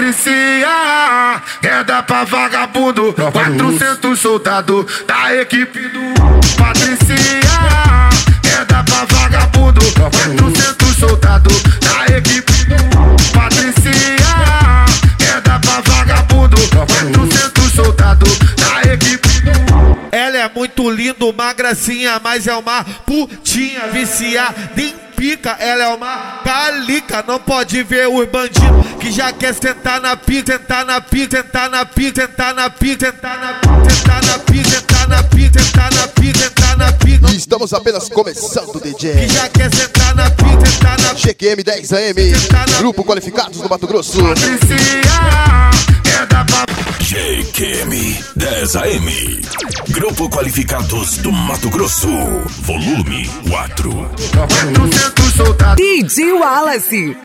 Patricinha, é da pra vagabundo, 400 soldados da equipe do Patricinha, é da pra vagabundo, 400 soldados da equipe do Patricinha, é da pra vagabundo, 400 soldados da equipe do. Ela é muito linda, uma gracinha, mas é uma putinha viciada em pica. Ela é uma calica, não pode ver os bandidos que já quer sentar na pica, sentar na pica, sentar na pica, sentar na pica, sentar na pica, sentar na pica, sentar na pica, sentar na pica, sentar na pica. Estamos apenas começando, DJ. Que já quer sentar na pica, sentar na pica. GQM 10 AM, Grupo Qualificados do Mato Grosso. Patricinha, é da pra GQM 10 AM, Grupo Qualificados do Mato Grosso, volume 4. soldados. DJ Wallace.